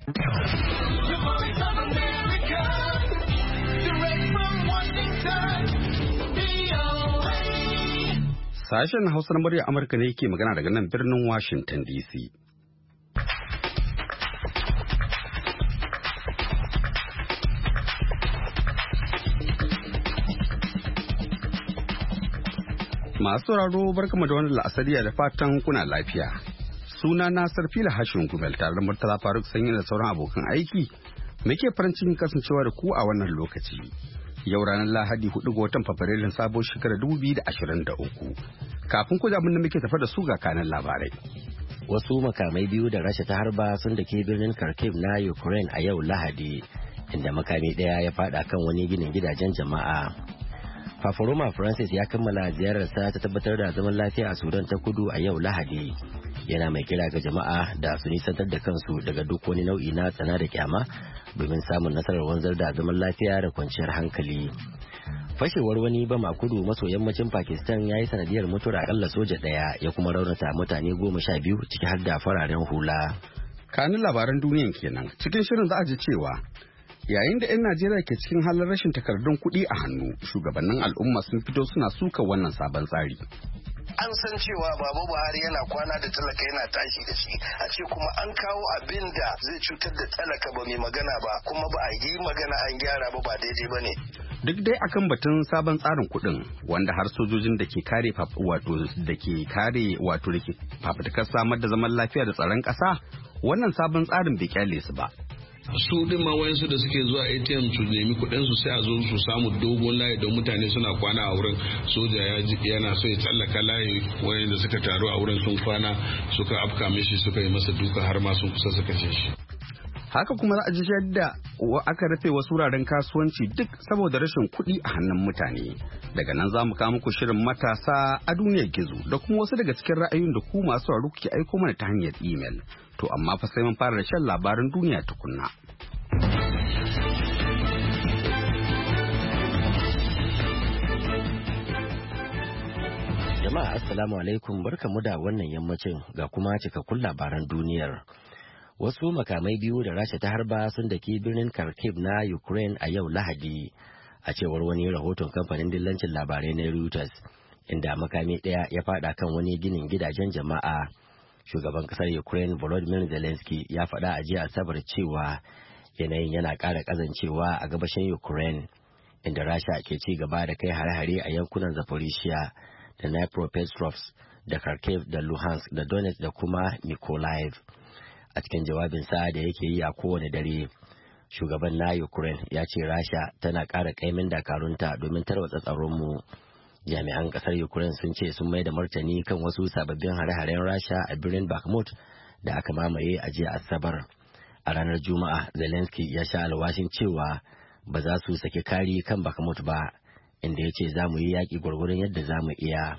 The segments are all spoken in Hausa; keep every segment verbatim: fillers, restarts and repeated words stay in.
The Voice of America, direct from Washington, V O A. Sashen Hausa na murya Amurka ne yake magana daga nan birnin Washington D C. Masu sauraro barkamu da wannan la'asariya da fatan kuna lafiya. Suna na Sarfila Hashin Gumel tare da Murtala Faruk Sanyi da sauran abokan aiki. Muke farin cikin kasancewa da ku a wannan lokaci. Yau ranar Lahadi hudu ga watan Fabrairun sabon shekarar dubu biyu da ashirin da uku. Kafin ku ji abin da muke tafa da su ga kanan labarai. Wasu makamai biyu da Rasha ta harba sun dake birnin Kharkiv na Ukraine a yau Lahadi, inda makami ɗaya ya fada kan wani ginin gidajen jama'a. Fafaroma Francis ya kammala ziyararsa ta tabbatar da zaman lafiya a Sudan ta kudu a yau Lahadi. Yana mai kira ga jama'a da su nisantar da kansu daga duk wani nau'i na tsana da kyama domin samun nasarar wanzar da zaman lafiya da kwanciyar hankali. Fashewar wani bam a kudu maso yammacin Pakistan ya yi sanadiyar mutuwar akalla soja ɗaya ya kuma raunata mutane goma sha biyu ciki har da fararen hula. Kanin labaran duniyan kenan cikin shirin za a ji cewa yayin da 'yan Najeriya ke cikin halin rashin takardun kuɗi a hannu, shugabannin al'umma sun fito suna suka wannan sabon tsari. An san cewa Baba Buhari yana kwana da talaka yana tashi da shi, a ce kuma an kawo abin da zai cutar da talaka ba mai magana ba, kuma ba a yi magana an gyara ba ba daidai ba ne. Duk dai akan batun sabon tsarin kuɗin wanda har sojojin da ke kare wato da ke kare wato da ke fafutukar samar da zaman lafiya da tsaron ƙasa, wannan sabon tsarin bai kyale su ba. Su din ma wayansu da suke zuwa A T M su nemi kuɗin su sai a zo su samu dogon layi don mutane suna kwana a wurin. Soja ya ji yana so ya tsallaka layi, wayanda suka taru a wurin sun kwana suka afka mishi suka yi masa duka har ma sun kusa su kashe shi. Haka kuma za a ji yadda aka rufe wasu wuraren kasuwanci duk saboda rashin kuɗi a hannun mutane. Daga nan za mu kawo muku shirin matasa a duniyar gizo da kuma wasu daga cikin ra'ayoyin da ku masu sauraro kuke aiko mana ta hanyar imel. To amma fa sai mun fara da shan labaran duniya tukunna. Jama'a assalamu alaikum, barkamu da wannan yammacin ga kuma cikakkun labaran duniyar. Wasu makamai biyu da Rasha ta harba sun daki birnin Kharkiv na Ukraine a yau Lahadi, a cewar wani rahoton kamfanin dillancin labarai na Reuters, inda makami ɗaya ya fada kan wani ginin gidajen jama'a. Shugaban kasar Ukraine Volodymyr Zelensky ya faɗa a jiya Asabar cewa yanayin yana ƙara ƙazancewa a gabashin Ukraine, inda Rasha ke ci gaba da kai hare-hare a yankunan Zaporizhia da Dnipropetrovsk da Kharkiv da Luhansk da Donetsk da kuma Mykolaiv. A cikin jawabinsa da yake yi a kowane dare, shugaban na Ukraine ya ce Rasha tana ƙara ƙaimin dakarunta domin tarwatsa tsaronmu. Jami'an kasar Ukraine sun ce sun mai da martani kan wasu sababbin hare-haren Rasha a birnin Bakhmut da aka mamaye a jiya Asabar. A ranar Juma'a, Zelensky ya sha alwashin cewa ba za su saki kari kan Bakhmut ba, inda ya ce za mu yi yaƙi gwargwadon yadda za mu iya.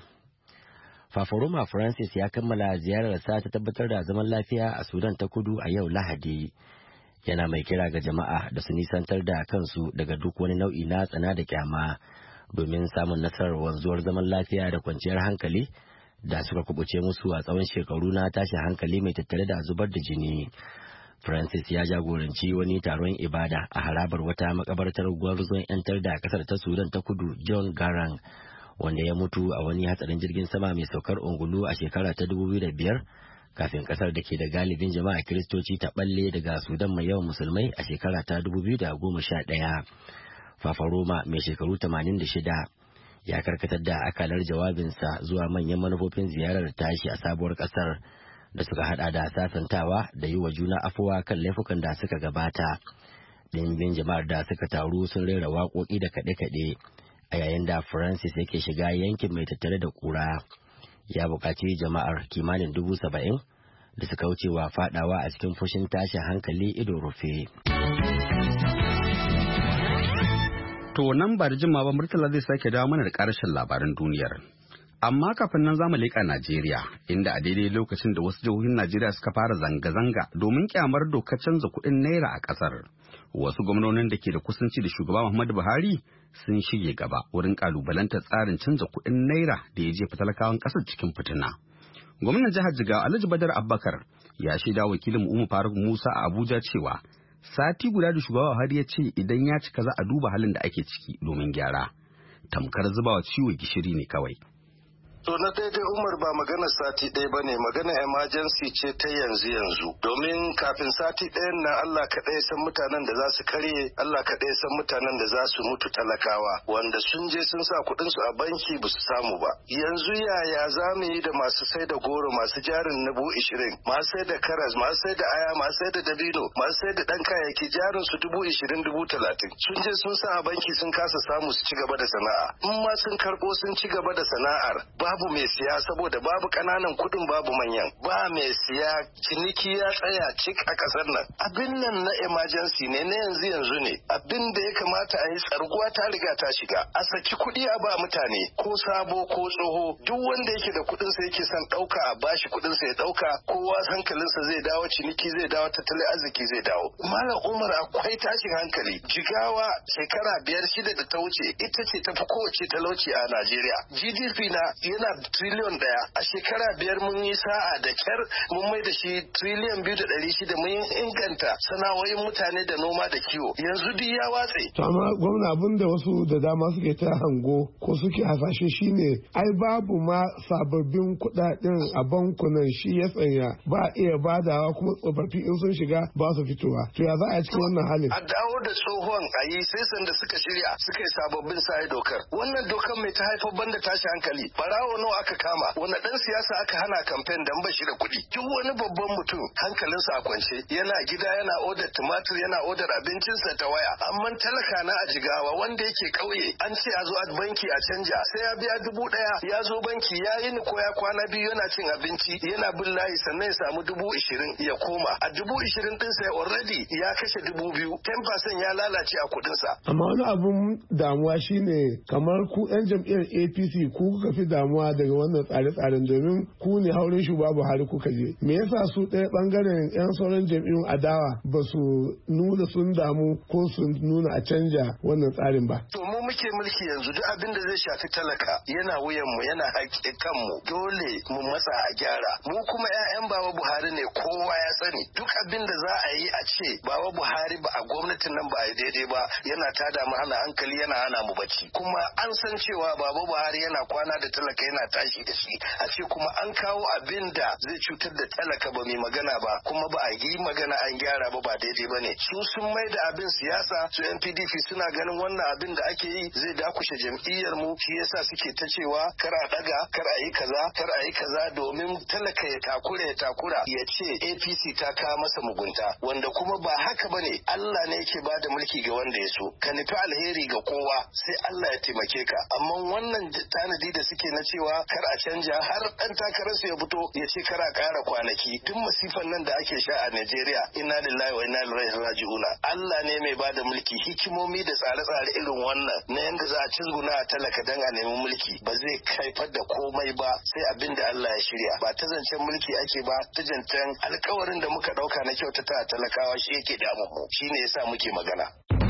Fafaroma Francis ya kammala ziyararsa ta tabbatar da zaman lafiya a Sudan ta kudu a yau Lahadi. Yana mai kira ga jama'a da su nisantar da kansu daga duk wani nau'i na tsana da kyama, domin samun nasarar wanzuwar zaman lafiya da kwanciyar hankali da suka kubuce musu a tsawon shekaru na tashin hankali mai tattare da zubar da jini. Francis ya jagoranci wani taron ibada a harabar wata makabartar gwarzon 'yantar da kasar ta Sudan ta kudu John Garang, wanda ya mutu a wani hatsarin jirgin sama mai saukar ungulu a shekara ta dubu biyu da biyar, kafin kasar da ke da galibin jama'a Kiristoci ta balle daga Sudan mai yawan musulmai a shekara ta dubu biyu da goma sha ɗaya. Fafaroma mai shekaru tamanin da shida ya karkatar da akalar jawabinsa zuwa manyan manufofin ziyarar tashi a sabuwar kasar da suka hada da sasantawa da yi wa juna afuwa kan laifukan da suka gabata. Ɗimbin jama'ar da suka taru sun rera waƙoƙi da kaɗe-kaɗe a yayin da Francis yake shiga yankin mai tattare da ƙura. Ya buƙaci jama'ar kimanin dubu saba'in da suka wucewa faɗawa a cikin fushin tashin hankali ido rufe. To nan ba da jima ba Murtala zai sake dawo mana da ƙarshen labaran duniyar. Amma kafin nan zamu leƙa Najeriya, inda a daidai lokacin da wasu jihohin Najeriya suka fara zanga-zanga domin kyamar dokar canza kuɗin naira a ƙasar. Wasu gwamnonin da ke da kusanci da shugaba Muhammadu Buhari sun shige gaba wurin ƙalubalantar tsarin canza kuɗin naira da ya jefa talakawan ƙasar cikin fitina. Gwamnan jihar Jigawa Alhaji Badar Abubakar ya shaida wakilin Umar Faruk Musa a Abuja cewa sati guda da shugaba Buhari ya ce idan ya cika za a duba halin da ake ciki domin gyara. Tamkar zubawa ciwo gishiri ne kawai. To na daidai Umar ba magana sati ɗaya ba ne, magana emergency ce ta yanzu yanzu. Domin kafin sati ɗayan na Allah kaɗai san mutanen da za su karye, Allah kaɗai san mutanen da za su mutu talakawa, wanda sun je sun sa kuɗinsu a banki ba su samu ba. Yanzu yaya za mu yi da masu sai da goro, masu jarin nabu ishirin, masu sai da karas, masu sai da aya, masu sai da dabino, masu sai da ɗan kayayyaki jarin su dubu ishirin dubu talatin. Sun je sun sa a banki sun kasa samu su ci gaba da sana'a. In ma sun karɓo sun ci gaba da sana'ar ba babu mai siya saboda babu kananan kudin babu manyan, ba mai siya, ciniki ya tsaya cik a kasar nan. Abin nan na emergency ne, na yanzu yanzu ne. Abin da ya kamata a yi tsarguwa ta riga ta shiga, a saki kudi a ba mutane ko sabo ko tsoho, duk wanda yake da kudin sa yake son dauka a bashi kudin sa ya dauka, kowa hankalinsa zai dawo, ciniki zai dawo, tattalin arziki zai dawo. Malam Umar, akwai tashin hankali. Jigawa shekara biyar shida da ta wuce ita ce tafi kowace talauci a Najeriya. G D P na yana triliyon daya, a shekara biyar mun yi sa'a da kyar mun mai da shi triliyon biyu da ɗari shida, mun inganta sana'o'in mutane da noma da kiwo. Yanzu duk ya watse. To amma gwamna, abin da wasu da dama suke ta hango ko suke hasashe shine ai babu ma sababbin kuɗaɗen a bankunan, shi ya tsanya ba a iya badawa, kuma tsofaffi in sun shiga ba su fitowa. To ya za a cikin wannan halin? A dawo da tsohon a yi sai sanda suka shirya suka yi sababbin sa dokar. Wannan dokar mai ta haifar banda tashi hankali. Barawo nawa aka kama, wani dan siyasa aka hana kamfen dan ba shi da kuɗi. Duk wani babban mutum hankalinsa a kwance, yana gida yana odar tumatir, yana odar abincinsa ta waya. Amma talaka na a Jigawa wanda yake ƙauye an ce a zo a banki a canja, sai ya biya dubu ɗaya, ya zo banki ya yi ni ko ya kwana biyu yana cin abinci, yana bin layi sannan ya samu dubu ishirin ya koma. A dubu ishirin ɗinsa ya already ya kashe dubu biyu, ten percent ya lalace a kuɗinsa. Amma wani abun damuwa shine kamar ku 'yan jam'iyyar A P C ku kuka fi damuwa daga wannan tsare-tsaren, domin ku ne haurin shugaba Buhari kuka je. Me yasa su ɗaya bangaren 'yan sauran jam'iyyun adawa ba su nuna sun damu ko su nuna a canja wannan tsarin ba? To mu muke mulki yanzu, duk abin da zai shafi talaka yana wuyan mu, yana haƙƙin kanmu, dole mu matsa a gyara. Mu kuma 'ya'yan Baba Buhari ne, kowa ya sani. Duk abin da za a yi a ce Baba Buhari ba a gwamnatin nan ba a yi daidai ba, yana tada mu hana hankali, yana hana mu bacci. Kuma an san cewa Baba Buhari yana kwana da talaka yana tashi da shi, a ce kuma an kawo abin da zai cutar da talaka ba mai magana ba, kuma ba a yi magana an gyara ba, ba daidai ba ne. Su sun mai da abin siyasa, su N P D P suna ganin wannan abin da ake yi zai dakushe jam'iyyar mu, shi yasa suke ta cewa kar a daga, kar a yi kaza, kar a yi kaza, domin talaka ya takura ya takura ya ce A P C ta kawo masa mugunta, wanda kuma ba haka ba ne. Allah ne yake ba da mulki ga wanda ya so. Ka nufi alheri ga kowa sai Allah ya taimake ka. Amma wannan tanadi da suke na cewa kar a canja, har dan takararsu ya fito ya ce kar a ƙara kwanaki, duk masifan nan da ake sha a Najeriya, inna lillahi wa inna ilaihi raji'una. Allah ne mai ba da mulki, hikimomi da tsare-tsare irin wannan na yanda za a cizguna a talaka dan a nemi mulki ba zai haifar da komai ba sai abin da Allah ya shirya. Ba ta zancen mulki ake ba, ta zancen alkawarin da muka dauka na kyautata a talakawa shi yake damu mu, shine yasa muke magana.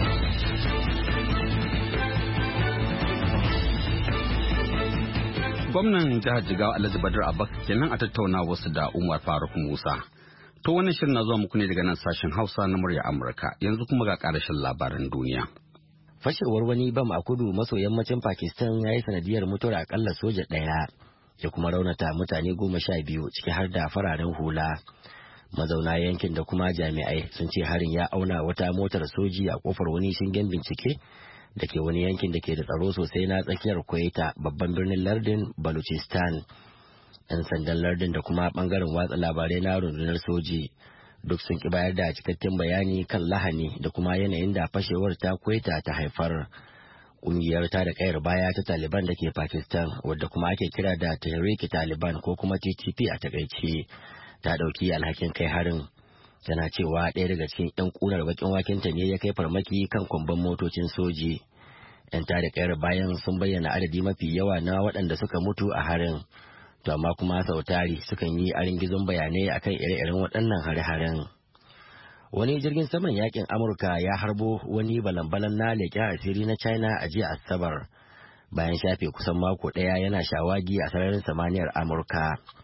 Gwamnan jihar Jigawa Alhaji Badar Abubakar kenan a tattauna wasu da Umar Faruk Musa. To wannan shirin na zuwa muku ne daga nan sashen Hausa na murya Amurka. Yanzu kuma ga ƙarashin labaran duniya. Fashewar wani bam a kudu maso yammacin Pakistan ya yi sanadiyar mutuwar akalla soja ɗaya, ya kuma raunata mutane goma sha biyu ciki har da fararen hula. Mazauna yankin da kuma jami'ai sun ce harin ya auna wata motar soji a kofar wani shingen bincike da ke wani yankin da ke da tsaro sosai na tsakiyar Quetta, babban birnin lardin Balochistan. 'Yan sandan lardin da kuma bangaren watsa labarai na rundunar soji duk sun ki bayar da cikakken bayani kan lahani da kuma yanayin da fashewar ta Quetta ta haifar. Ƙungiyar ta da kayar baya ta Taliban da ke Pakistan, wadda kuma ake kira da Tehrik Taliban ko kuma T T P a takaice, ta ɗauki alhakin kai harin. Tana cewa ɗaya daga cikin 'yan ƙunar bakin wakenta ne ya kai farmaki kan kwamban motocin soji. 'Yan tada kayar bayan sun bayyana adadi mafi yawa na waɗanda suka mutu a harin, to amma kuma sau tari sukan yi aringizon bayanai akan ire-iren waɗannan hare-haren. Wani jirgin saman yakin Amurka ya harbo wani balan-balan na leƙen asiri na China a jiya Asabar, bayan shafe kusan mako ɗaya yana shawagi a sararin samaniyar Amurka.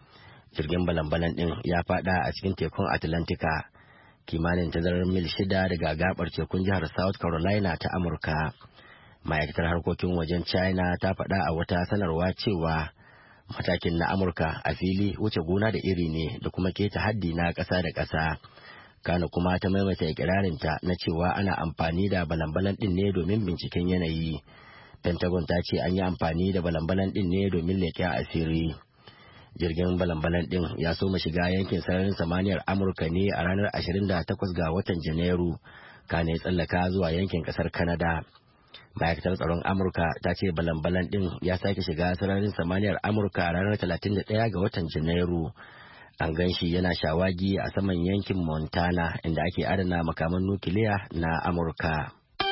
Jirgin balan-balan ɗin ya fada a cikin tekun Atlantika, kimanin tazarar mil shida daga gabar tekun jihar South Carolina ta Amurka. Ma'aikatar harkokin wajen China ta faɗa a wata sanarwa cewa matakin na Amurka a fili wuce gona da iri ne da kuma keta haddi na ƙasa da ƙasa. Kana kuma ta maimaita ikirarinta na cewa ana amfani da balan-balan ɗin ne domin binciken yanayi. Pentagon ta ce an yi amfani da balan-balan ɗin ne domin leƙen asiri. Jirgin balan-balan ɗin ya soma shiga yankin sararin samaniyar Amurka ne a ranar ashirin da takwas ga watan Janairu, kana ya tsallaka zuwa yankin ƙasar Canada. Ma'aikatar tsaron Amurka ta ce balan-balan ɗin ya sake shiga sararin samaniyar Amurka a ranar talatin da ɗaya ga watan Janairu. An gan shi yana shawagi a saman yankin Montana inda ake adana makaman nukiliya na Amurka.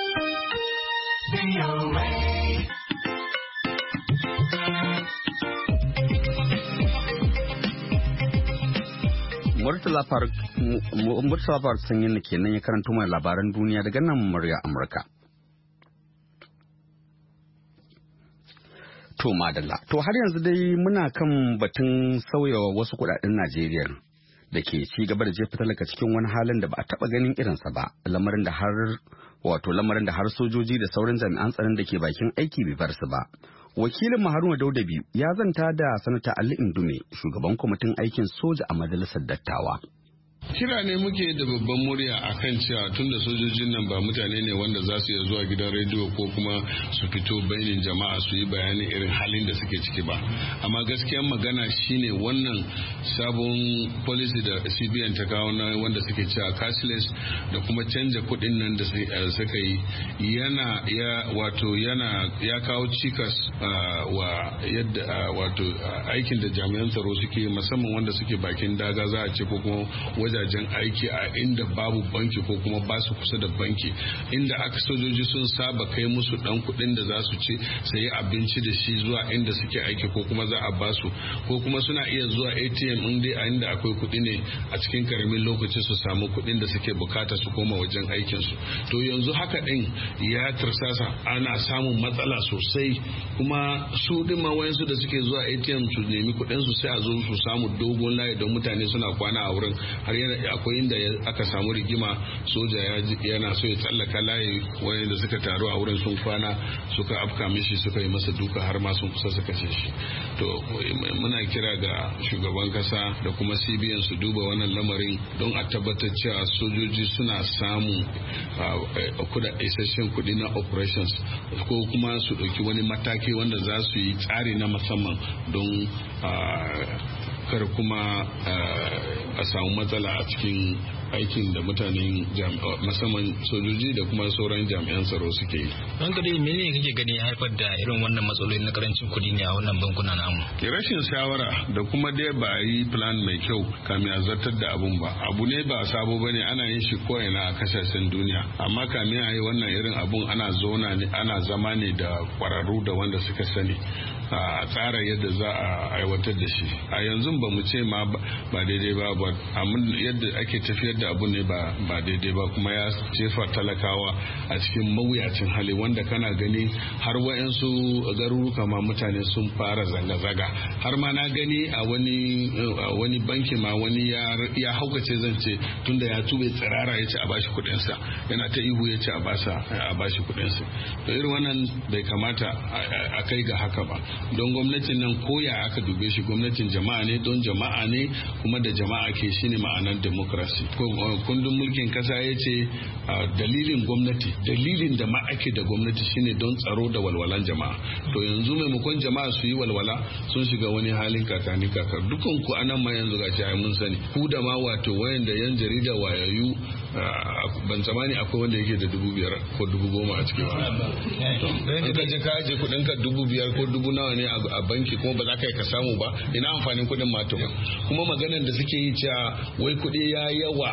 Murtala Faruk Sanyin kenan ya karanto mai labaran duniya daga nan murya Amurka. To madalla, to har yanzu dai muna kan batun sauyawa wasu kudaden Najeriya da ke ci gaba da jefa talaka cikin wani halin da ba a taba ganin irinsa ba, lamarin da har wato lamarin da har sojoji da sauran jami'an tsaron da ke bakin aiki bai bar su ba. Wakilin Haruna Dauda biyu ya zanta da Sanata Ali Indume, shugaban kwamitin aikin soja a majalisar dattawa. Kira ne muke da babban murya a kan cewa tun da sojojin nan ba mutane ne wanda za su iya zuwa gidan rediyo ko kuma su fito bainin jama'a su yi bayanin irin halin da suke ciki ba. Amma gaskiyar magana shine wannan sabon policy da C B N ta kawo na wanda suke cewa cashless da kuma canja kuɗin nan da suka yi yana ya wato yana ya kawo cikas wa yadda wato aikin da jami'an tsaro suke musamman wanda suke bakin daga za a ce ko kuma wajajen aiki a inda babu banki ko kuma ba su kusa da banki, inda aka sojoji sun saba kai musu dan kuɗin da za su ci sayi abinci da shi zuwa inda suke aiki ko kuma za a ba su ko kuma suna iya zuwa A T M in dai a inda akwai kuɗi ne a cikin karamin lokaci su samu kuɗin da suke bukata su koma wajen aikin su. To yanzu haka din ya tursasa ana samun matsala sosai, kuma su din ma wayansu da suke zuwa A T M su nemi kuɗin su sai a zo su samu dogon layi don mutane suna kwana a wurin, har akwai inda aka samu rigima soja yana so ya tsallaka layi wani da suka taru a wurin sun kwana suka afka mishi suka yi masa duka har ma sun kusa suka ce shi. To muna kira ga shugaban kasa da kuma C B N su duba wannan lamarin don a tabbatar cewa sojoji suna samun kuda isasshen kudi na operations ko kuma su ɗauki wani mataki wanda za su yi tsari na musamman don kar kuma a samu matsala a cikin aikin da mutanen musamman sojoji da kuma sauran jami'an tsaro suke yi. Don ka dai menene kake gani ya haifar da irin wannan matsaloli na karancin kuɗi ne a wannan bankuna namu? Rashin shawara da kuma dai ba a yi plan mai kyau kamin a zartar da abun ba. Abu ne ba sabo bane, ana yin shi ko'ina a kasashen duniya. Amma kamin a yi wannan irin abun ana zona ne ana zama ne da kwararru da wanda suka sani a tsara yadda za a aiwatar da shi. A yanzu ba mu ce ma ba daidai ba, ba amma yadda ake tafiyar da abu ne ba daidai ba, kuma ya jefa talakawa a cikin mawuyacin hali wanda kana gani har wayansu garuruka ma mutane sun fara zanga-zaga. Har ma na gani a wani wani banki ma wani ya haukace zance tunda ya tube tsirara ya ce a bashi kuɗinsa, yana ta ihu ya ce a bashi kuɗinsa. To irin wannan bai kamata a kai ga haka ba, don gwamnatin nan koya aka dube shi gwamnatin jama'a ne, don jama'a ne kuma da jama'a ke shine ma'anar democracy. Kundin mulkin kasa ya ce dalilin gwamnati dalilin da ma ake da gwamnati shine don tsaro da walwalan jama'a. To yanzu maimakon jama'a su yi walwala sun shiga wani halin kakani kakar. Dukan ku anan ma yanzu gashi ai mun sani ku da ma wato wayanda yan jarida wayayu ban tsamani akwai wanda yake da dubu biyar ko dubu goma a cikin wani. Ka je ka aje kudin ka dubu biyar ko dubu nawa ne a banki kuma ba za ka yi ka samu ba, ina amfanin kudin ma to. Kuma maganar da suke yi cewa wai kudi ya yawa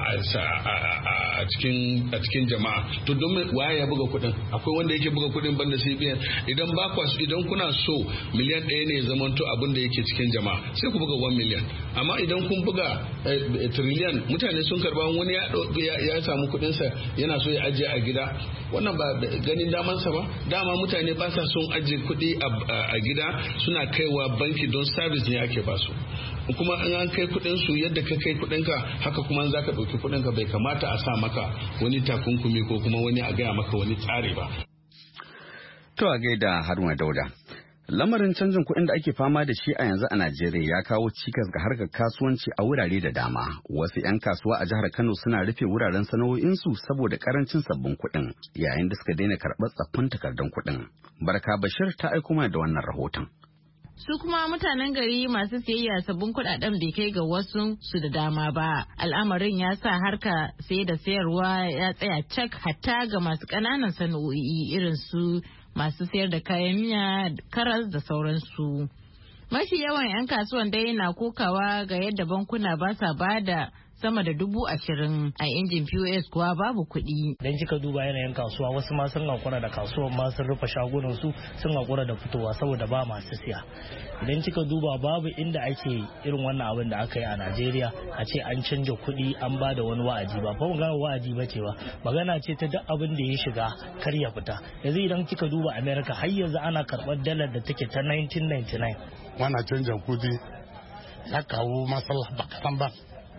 a cikin a cikin jama'a, to don waye ya buga kudin? Akwai wanda yake buga kudin banda C B N? Idan ba ku idan kuna so miliyan ɗaya ne zamanto abin da yake cikin jama'a sai ku buga one million. amma idan kun buga trillion mutane sun karba wani ya samu kuɗinsa yana so ya ajiye a gida wannan ba ganin damansa ba. Dama mutane ba sa son ajiye kuɗi a gida, suna kaiwa banki don service ne ake basu. Kuma in an kai kuɗin su yadda ka kai kuɗinka haka kuma za ka ɗauki kuɗinka, bai kamata a sa maka wani takunkumi ko kuma wani a gaya maka wani tsari ba. To a gaida Haruna Dauda. Lamarin canjin kuɗin da ake fama da shi a yanzu a Najeriya ya kawo cikas ga harkar kasuwanci a wurare da dama. Wasu 'yan kasuwa a jihar Kano suna rufe wuraren sana'o'insu saboda karancin sabbin kuɗin, yayin da suka daina karɓar tsaffin takardun kuɗin. Barka Bashir ta aiko mana da wannan rahoton. Su kuma mutanen gari masu siyayya sabbin kuɗaɗen bai kai ga wasu su da dama ba. Al'amarin ya sa harka saye da sayarwa ya tsaya cak, hatta ga masu ƙananan sana'o'i irin su masu sayar da kayan miya, karas da sauransu. Mafi yawan 'yan kasuwan dai na kokawa ga yadda bankuna ba sa ba da sama da dubu ashirin a injin P O S kuwa babu kuɗi. Idan kika duba yanayin kasuwa, wasu ma sun hakura da kasuwan ma sun rufe shagunan su, sun hakura da fitowa saboda ba masu siya. Idan kika duba babu inda ake irin wannan abin da aka yi a Najeriya, a ce an canja kuɗi an ba da wani wa'adi ba. Ba magana wa'adi ba ce ba, magana ce ta duk abin da ya shiga kar ya fita. Yanzu idan kika duba America har yanzu ana karɓar dalar da take ta nineteen ninety-nine. Wannan canjan kuɗi ya kawo matsala ba kasan ba.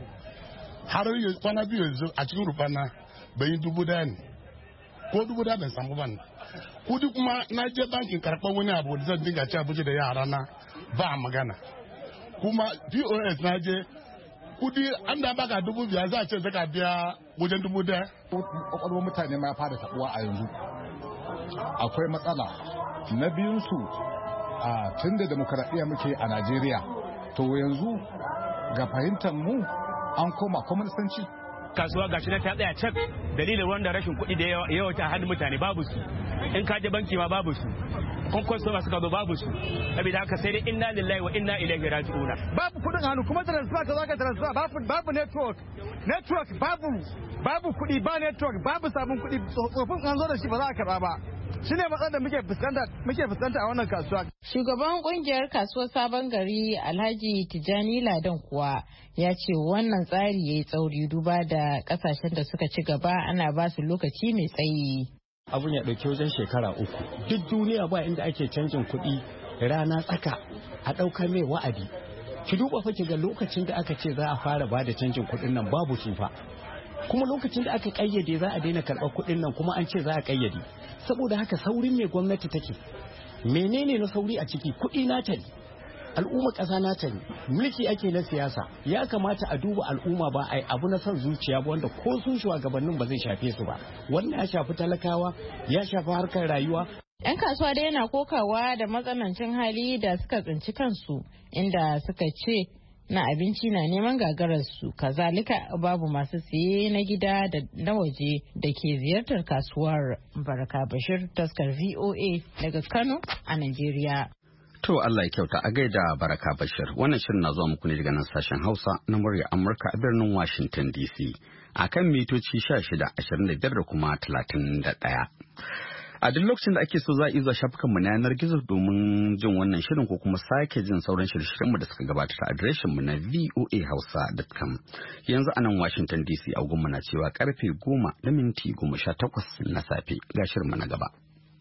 Har yanzu kwana biyu yanzu a cikin rufana bai yi dubu daya ne, ko dubu daya ban samu ban. Kudi kuma na je bankin karɓar wani abu da zan dinga ci abinci da yara na ba magana. Kuma P O S na je kudi an da baka dubu biyar za a ce zaka biya wajen dubu daya. Kwakwalwar mutane ma ya fara taɓuwa a yanzu. Akwai matsala. Na biyunsu a tun da demokaradiyya muke a Najeriya, to yanzu ga fahimtar mu an koma kwaminisanci. Kasuwa gashi na ta tsaya cak dalilin wanda rashin kuɗi da yawa ta hannun mutane babu su, in ka je banki ma babu su, kun kwastoma suka zo babu su, saboda haka sai dai inna lillahi wa inna ilaihi raji'un. Babu kuɗin hannu kuma transfer ka zaka transfer babu babu network network babu babu kuɗi ba network babu sabon kuɗi, tsofin an zo da shi ba za a karɓa ba. Shi ne matsalar da muke fuskanta muke fuskanta a wannan kasuwa. Shugaban kungiyar kasuwar Sabon Gari Alhaji Tijani Ladan kuwa ya ce wannan tsari ya yi tsauri duba da kasashen da suka ci gaba ana ba su lokaci mai tsayi. Abun ya ɗauki wajen shekara uku. Duk duniya ba inda ake canjin kuɗi rana tsaka a ɗaukar mai wa'adi. Ki duba fa ki ga lokacin da aka ce za a fara ba da canjin kuɗin nan babu shi fa. Kuma lokacin da aka kayyade za a daina karɓar kuɗin nan kuma an ce za a kayyade. Saboda haka saurin mai gwamnati take, menene na sauri a ciki? Kuɗi nata ne, al'umma ƙasa nata ne, mulki ake na siyasa. Ya kamata a duba al'umma ba a abu na son zuciya ba wanda ko sun shugabannin ba zai shafe su ba. Wannan ya shafi talakawa, ya shafi harkar rayuwa. 'Yan kasuwa dai yana kokawa da matsanancin hali da suka tsinci kansu, inda suka ce na abinci na neman gagararsu, kazalika babu masu siye na gida da na waje da ke ziyartar kasuwar. Baraka Bashir, taskar V O A daga Kano a Najeriya. To Allah ya kyauta, a gaida Baraka Bashir. Wannan shirin na zuwa muku ne daga nan sashen Hausa na murya Amurka a birnin Washington D C a kan mitoci sha shida, ashirin da biyar da kuma talatin da ɗaya. A duk lokacin da ake so za a iya zuwa shafukanmu na yanar gizo domin jin wannan shirin ko kuma sake jin sauran shirye-shiryenmu da suka gabata ta adireshinmu na v o a hausa dot com. Yanzu a nan Washington D C agunmu na cewa karfe goma da minti goma sha takwas na safe ga shirinmu na gaba.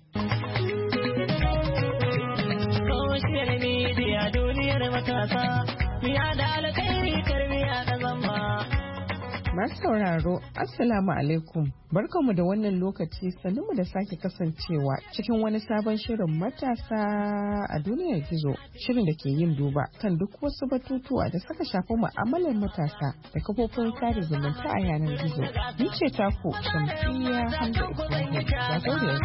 Masu sauraro, Assalamu alaikum. Barkanmu da wannan lokaci, sannunmu da sake kasancewa cikin wani sabon shirin matasa a duniyar gizo. Shirin da ke yin duba kan duk wasu batutuwa da suka shafi mu'amalar matasa da kafofin sada zumunta a yanar gizo. Ni ce taku Shamsiyya Hamza Ibrahim. Ya gaure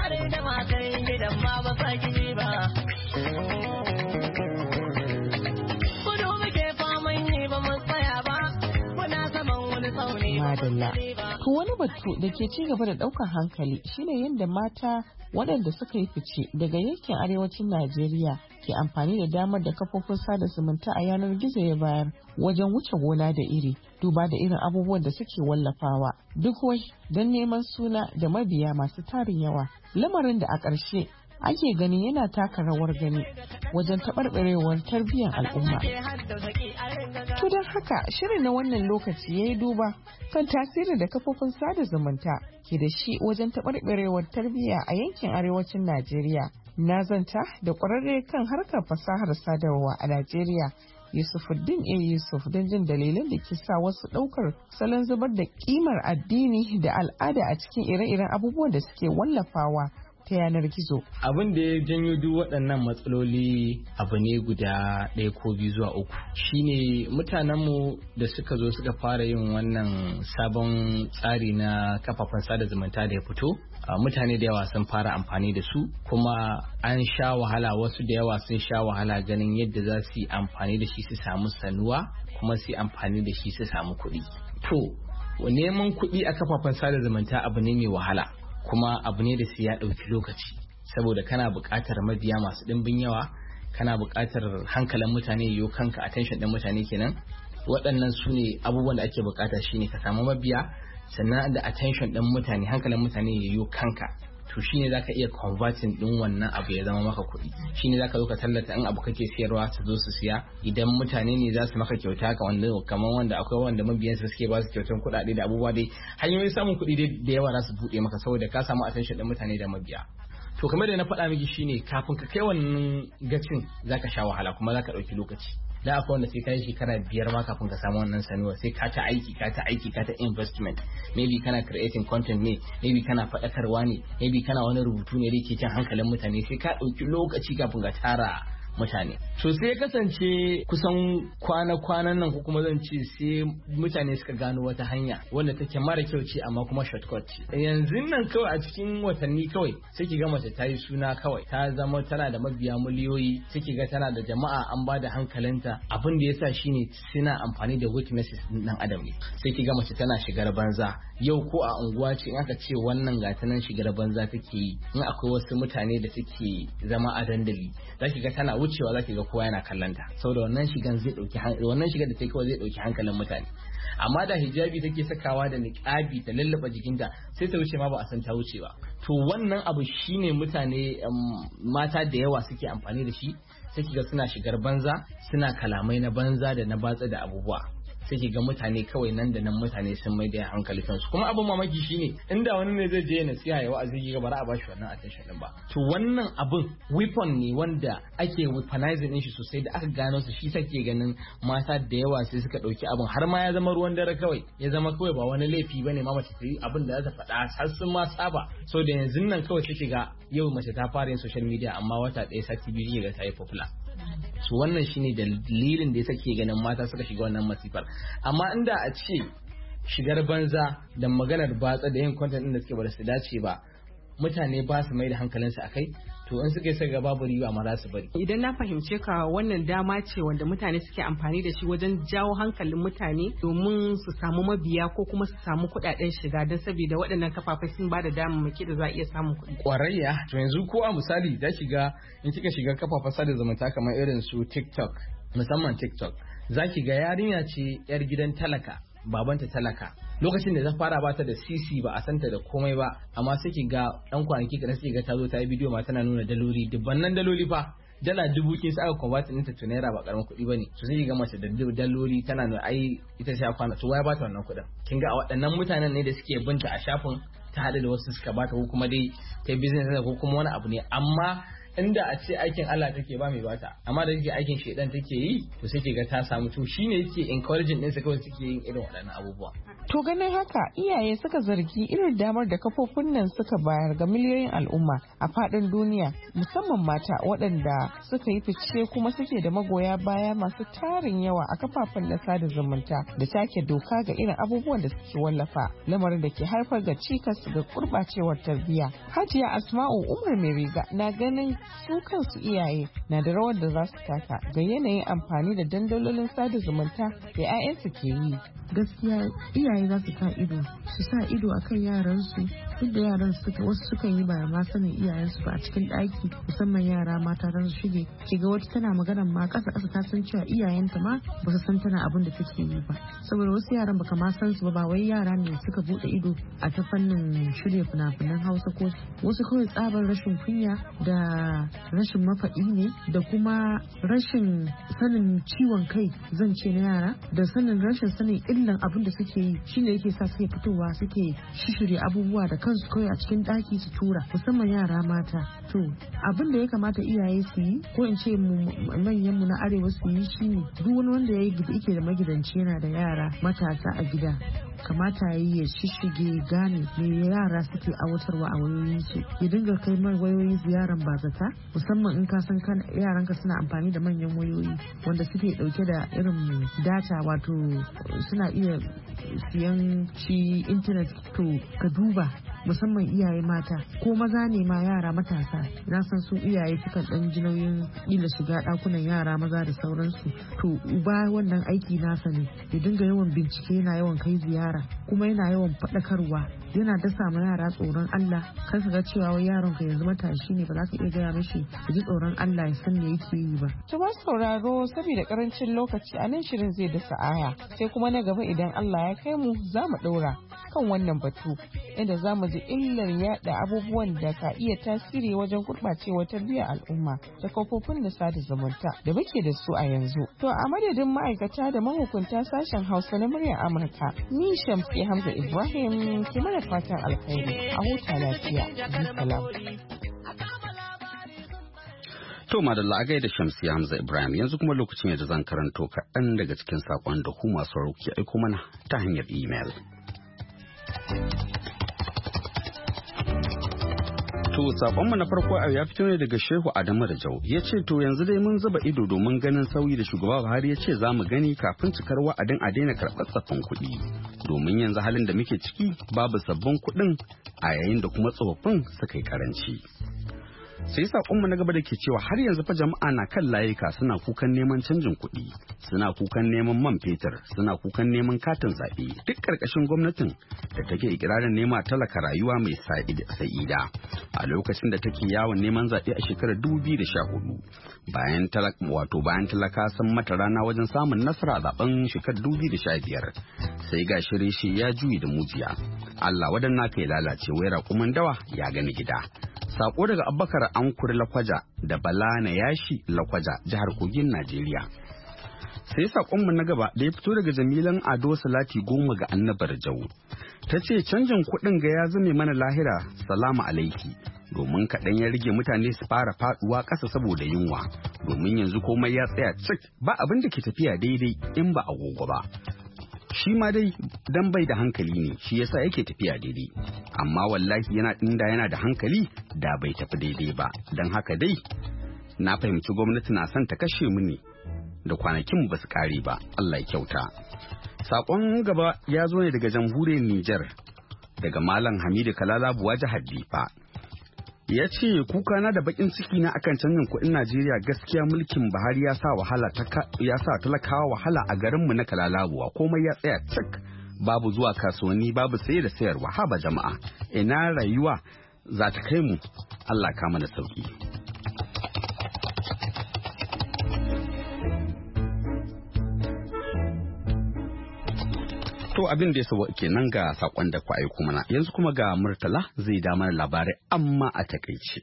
Madalla. To wani batu da ke ci gaba da ɗaukar hankali shine yadda mata waɗanda suka yi fice daga yankin arewacin Najeriya ke amfani da damar da kafofin sada zumunta a yanar gizo ya bayar wajen wuce gona da iri, duba da irin abubuwan da suke wallafawa, duk wai don neman suna da mabiya masu tarin yawa. Lamarin da a ƙarshe ake ganin yana taka rawar gani wajen taɓarɓarewar tarbiyyar al'umma. To don haka shirin na wannan lokaci ya yi duba kan tasirin da kafofin sada zumunta ke da shi wajen taɓarɓarewar tarbiyya a yankin arewacin Najeriya. Na zanta da ƙwararre kan harkar fasahar sadarwa a Najeriya, Yusufuddin A. Yusuf, don jin dalilan da ke sa wasu ɗaukar salon zubar da ƙimar addini da al'ada a cikin ire-iren abubuwan da suke wallafawa ta yanar gizo. Abin da ya janyo duk waɗannan matsaloli abu ne guda ɗaya ko biyu zuwa uku. Shine mutanenmu da suka zo suka fara yin wannan sabon tsari na kafafen sada zumunta da ya fito. Mutane da yawa sun fara amfani da su, kuma an sha wahala, wasu da yawa sun sha wahala ganin yadda za su yi amfani da shi su samu sanuwa, kuma su yi amfani da shi su samu kuɗi. To, neman kuɗi a kafafen sada zumunta abu ne mai wahala, kuma abu ne da su ya ɗauki lokaci, saboda kana buƙatar mabiya masu ɗimbin yawa, kana buƙatar hankalin mutane yiwu kanka, attention ɗin mutane kenan. Waɗannan su ne abubuwan da ake buƙata, shine ka samu mabiya, sannan da attention ɗin mutane, hankalin mutane ya yiwu kanka. To shine zaka iya converting ɗin wannan abu ya zama maka kuɗi. Shine zaka zo ka tallata in abu kake siyarwa su zo su siya. Idan mutane ne za su maka kyauta ka wanda kamar wanda akwai wanda mabiyansu suke ba su kyautan kuɗaɗe da abubuwa dai, hanyoyin samun kuɗi dai da yawa za su buɗe maka saboda ka samu attention ɗin mutane da mabiya. To kamar da na faɗa miki shine kafin ka kai wannan gacin zaka sha wahala, kuma zaka ɗauki lokaci. Da akwai wanda sai ka yi shekara biyar ma kafin ka samu wannan sanuwa, sai ka ta aiki ka ta aiki ka ta investment, maybe kana creating content ne, maybe kana faɗakarwa ne, maybe kana wani rubutu ne da ke jan hankalin mutane, sai ka ɗauki lokaci kafin ka tara mutane. To sai kasance kusan kwana-kwanan nan ko kuma zan ce sai mutane suka gano wata hanya wanda take mara kyau ce amma kuma shortcut ce. Yanzu nan kawai a cikin watanni kawai sai ki ga mace ta yi suna kawai ta zama tana da mabiya miliyoyi, sai ki ga tana da jama'a an ba da hankalinta. Abin da yasa shine suna amfani da weaknesses din dan adam ne. Sai ki ga mace tana shigar banza. Yau ko a unguwa ce in aka ce wannan gata nan shigar banza take yi, in akwai wasu mutane da suke zama a dandali, zaki ga tana wucewa zaki ga kowa yana kallanta, saboda wannan shigan zai dauki wannan shigar da take kawai zai dauki hankalin mutane. Amma da hijabi take sakawa da niqabi ta lallaba jikinta, sai ta wuce ma ba a san ta wuce ba. To wannan abu shine mutane mata da yawa suke amfani da shi, sai kiga suna shigar banza, suna kalamai na banza da na batsa da abubuwa. Sai ki ga mutane kawai nan da nan mutane sun mai da hankali kansu. Kuma abin mamaki shine inda wani ne zai je nasiha ya wa'azi ga bara a bashi wannan attention din ba. To wannan abin weapon ne wanda ake weaponizing din shi sosai, da aka gano su shi sake ganin mata da yawa sai suka dauki abin har ma ya zama ruwan dare, kawai ya zama kawai ba wani laifi bane ma mace ta yi abin da za ta faɗa har sun ma saba. So da yanzu nan kawai sai ga yau mace ta fara yin social media amma wata ɗaya sati biyu ga ta yi popular. So wannan shine dalilin da ya sake ganin mata suka shiga wannan masifar. Amma inda a ce shigar banza da maganar batsa da yin content din da suke ba su dace ba, mutane ba su mai da hankalinsu a kai, to in suka yi saka babu riba ma za su bari. Idan na fahimce ka, wannan dama ce wanda mutane suke amfani da shi wajen jawo hankalin mutane domin su samu mabiya ko kuma su samu kuɗaɗen shiga, don saboda waɗannan kafafai sun ba da damammaki da za a iya samun kuɗi. Ƙwararriya, to yanzu ko a misali za ki ga in kika shiga kafafen sada zumunta kamar irin su TikTok, musamman TikTok, za ki ga yarinya ce 'yar gidan talaka, babanta talaka, lokacin da ta fara bata da sisi ba a santa da komai ba, amma sai ki ga dan kwanaki kada sai ga ta zo ta yi bidiyo ma tana nuna daloli, dubbannan daloli fa, dala dubu kin sa aka convert ɗinta to naira ba karamin kuɗi bane. To sai ki ga mace da daloli tana nuna ai ita ce kwana, to waya bata wannan kuɗin. Kin ga a waɗannan mutanen ne da suke binta a shafin ta hada da wasu suka bata, ko kuma dai ta business ko kuma wani abu ne. Amma inda a ce aikin Allah take ba mai bata, amma da yake aikin shedan take yi, to sai ke ga ta samu, to shine yake encouraging din su kawai suke yin irin waɗannan abubuwa. To ganin haka, iyaye suka zargi irin damar da kafofin nan suka bayar ga miliyoyin al'umma a faɗin duniya, musamman mata waɗanda suka yi fice kuma suke da magoya baya masu tarin yawa a kafafen na sada zumunta da take doka ga irin abubuwan da suke wallafa, lamarin da ke haifar da cikas ga gurɓacewar tarbiyya. Hajiya Asma'u Umar Mai Riga na ganin su kansu iyaye na da rawar da za su taka ga yanayin amfani da dandalolin sada zumunta da 'ya'yansu ke yi. gaskiya iyaye za su sa ido su sa ido akan yaran su duk da yaran suka wasu sukan yi ba ma sanin iyayen su ba a cikin ɗaki musamman yara mata za su shige kiga wata tana magana ma kasa kasa ta san cewa iyayenta ma ba su san tana abin da take yi ba saboda wasu yaran baka ma san su ba ba wai yara ne suka bude ido a ta fannin shirya fina-finan Hausa ko wasu kawai tsabar rashin kunya da rashin mafaɗi ne da kuma rashin sanin ciwon kai zan ce na yara da sanin rashin sanin illan abin da suke yi shine yake sa suke fitowa suke shishirya abubuwa da kansu kawai a cikin ɗaki su tura musamman yara mata to abin da ya kamata iyaye su yi ko in ce manyan mu na arewa su yi shine duk wani wanda ya yake da magidanci yana da yara matasa a gida kamata yi ya shishige gane me yara suke awatarwa a wayoyinsu ya dinga kai mai wayoyi ziyaran bazata musamman in ka san kan yaranka suna amfani da manyan wayoyi wanda suke dauke da irin data wato suna iya siyan shi intanet to ka duba musamman iyaye mata ko maza ne ma yara matasa na san su iyaye sukan dan ji nauyin ila shiga dakunan yara maza da sauransu to uba wannan aiki nasa ne ya dinga yawan bincike yana yawan kai ziyara kuma yana yawan faɗakarwa yana dasa ma yara tsoron Allah kar ka ga cewa wai yaron ka yanzu matashi ne ba za ka iya gaya mishi ya ji tsoron Allah ya san me yake yi ba. To ba sauraro saboda karancin lokaci a nan shirin zai dasa aya sai kuma na gaba idan Allah ya kai mu za mu ɗaura kan wannan batu inda za mu ji illar yaɗa abubuwan da ka iya tasiri wajen gurɓacewar tarbiyyar al'umma da kafofin da sada zumunta da muke da su a yanzu. To a madadin ma'aikata da mahukunta sashen Hausa na muryar Amurka ni Shamsi Hamza Ibrahim ke mana fatan alkhairi a huta lafiya. Salam. To madalla a gaida Shamsi Hamza Ibrahim yanzu kuma lokacin da zan karanto kaɗan daga cikin saƙon da ku masu ke aiko mana ta hanyar imel. To saƙonmu na farko a ya fito ne daga Shehu Adamu da Jau ya ce to yanzu dai mun zuba ido domin ganin sauyi da shugaba Buhari ya ce za mu gani kafin cikar wa'adin a daina karɓar tsaffin kuɗi domin yanzu halin da muke ciki babu sabbin kuɗin a yayin da kuma tsofaffin suka yi karanci. Sai saƙonmu na gaba da ke cewa har yanzu fa jama'a na kan layuka suna kukan neman canjin kuɗi, suna kukan neman man fetur, suna kukan neman katin zaɓe duk ƙarƙashin gwamnatin da take ikirarin nema talaka rayuwa mai sa'ida a lokacin da take yawon neman zaɓe a shekarar dubu biyu da sha hudu bayan talaka wato bayan talaka sun mata rana wajen samun nasara a zaben shekarar dubu biyu da sha biyar sai ga shirye shi ya juyi da mujiya Allah wadanna kai lalace wai raƙumin dawa ya gani gida. Sako daga Abubakar Ankur Lakwaja da Bala na Yashi Lakwaja jihar Kogin Najeriya. Sai sakonmu na gaba da ya fito daga Jamilan Ado Salati goma ga Annabar Jau. Ta ce canjin kuɗin ga ya zame mana lahira salamu alaiki domin kaɗan ya rage mutane su fara faɗuwa ƙasa saboda yunwa domin yanzu komai ya tsaya cik ba abin da ke tafiya daidai in ba agogo ba. Shi ma dai dan bai da hankali ne shi yasa yake tafiya daidai amma wallahi yana inda yana da hankali da bai tafi daidai ba dan haka dai na fahimci gwamnati na son ta kashe mu ne da kwanakin ba su kare ba Allah ya kyauta. Sakon gaba ya zo ne daga jamhuriyar Nijar daga Malam Hamidu Kalalabuwa jihar Difa. Ya ce kuka na da bakin ciki na akan canjin kuɗin Najeriya gaskiya mulkin Buhari ya sa wahala ya sa talakawa wahala a garinmu na Kalalabuwa komai ya tsaya cik babu zuwa kasuwanni babu saye da sayarwa haba jama'a ina rayuwa za ta kai mu Allah ka mana sauki. To abin da ya sabo kenan ga sakon da ku aiko mana yanzu kuma ga Murtala zai da mana labarai amma a takaice.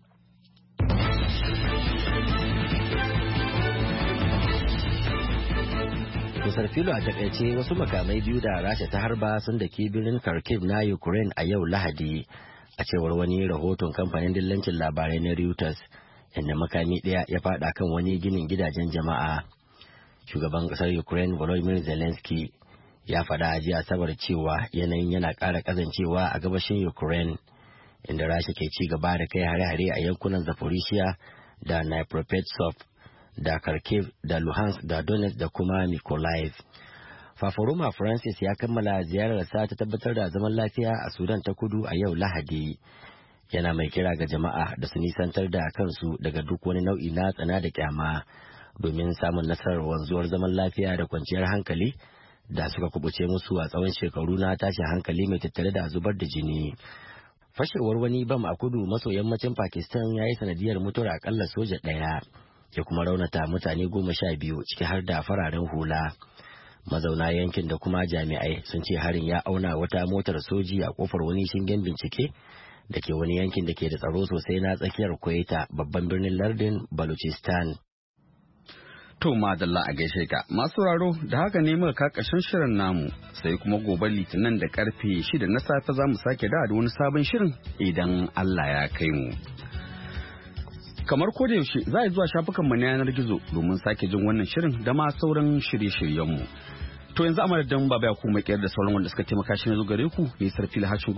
Kusar filo a takaice wasu makamai biyu da Rasha ta harba sun da birnin Kharkiv na Ukraine a yau Lahadi a cewar wani rahoton kamfanin dillancin labarai na Reuters inda makami ɗaya ya fada kan wani ginin gidajen jama'a. Shugaban ƙasar Ukraine Volodymyr Zelensky ya faɗa a jiya Asabar cewa yanayin yana ƙara ƙazancewa a gabashin Ukraine inda Rasha ke ci gaba da kai hare-hare a yankunan Zaporizhia da Dnipropetrovsk da Kharkiv da Luhansk da Donetsk da kuma Mykolaiv. Fafaroma Francis ya kammala ziyararsa ta tabbatar da zaman lafiya a Sudan ta kudu a yau Lahadi. Yana mai kira ga jama'a da su nisantar da kansu daga duk wani nau'i na tsana da kyama domin samun nasarar wanzuwar zaman lafiya da kwanciyar hankali da suka kubuce musu a tsawon shekaru na tashin hankali mai tattare da zubar da jini. Fashewar wani bam a kudu maso yammacin Pakistan ya yi sanadiyar mutuwar akalla soja ɗaya ya kuma raunata mutane goma sha biyu ciki har da fararen hula. Mazauna yankin da kuma jami'ai sun ce harin ya auna wata motar soji a kofar wani shingen bincike da ke wani yankin da ke da tsaro sosai na tsakiyar Quetta, babban birnin lardin Balochistan. To madalla a gaishe ka masu raro da haka ne muka kakashin shirin namu sai kuma gobe litinin da karfe shida na safe za mu sake da wani sabon shirin idan Allah ya kai mu. Kamar ko da yaushe za a zuwa shafukan mu na yanar gizo domin sake jin wannan shirin da ma sauran shirye-shiryen mu. To yanzu a madadin baba ya kuma da sauran wanda suka taimaka shi na zo gare ku ne sarfi lahashin